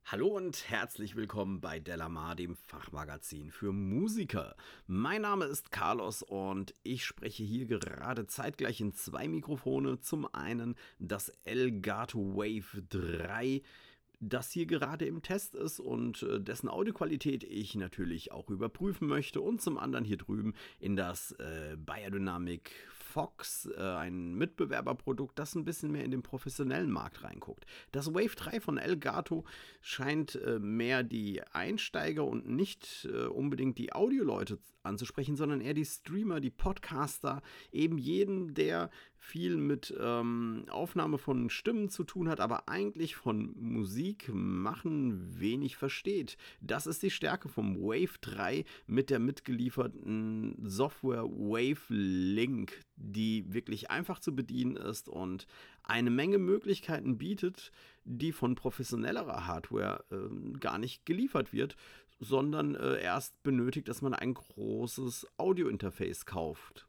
Hallo und herzlich willkommen bei Delamar, dem Fachmagazin für Musiker. Mein Name ist Carlos und ich spreche hier gerade zeitgleich in zwei Mikrofone. Zum einen das Elgato Wave 3, das hier gerade im Test ist und dessen Audioqualität ich natürlich auch überprüfen möchte. Und zum anderen hier drüben in das Beyerdynamic Fox, ein Mitbewerberprodukt, das ein bisschen mehr in den professionellen Markt reinguckt. Das Wave 3 von Elgato scheint mehr die Einsteiger und nicht unbedingt die Audioleute anzusprechen, sondern eher die Streamer, die Podcaster, eben jeden, der viel mit Aufnahme von Stimmen zu tun hat, aber eigentlich von Musik machen wenig versteht. Das ist die Stärke vom Wave 3 mit der mitgelieferten Software Wave Link, die wirklich einfach zu bedienen ist und eine Menge Möglichkeiten bietet, die von professionellerer Hardware gar nicht geliefert wird, sondern erst benötigt, dass man ein großes Audiointerface kauft.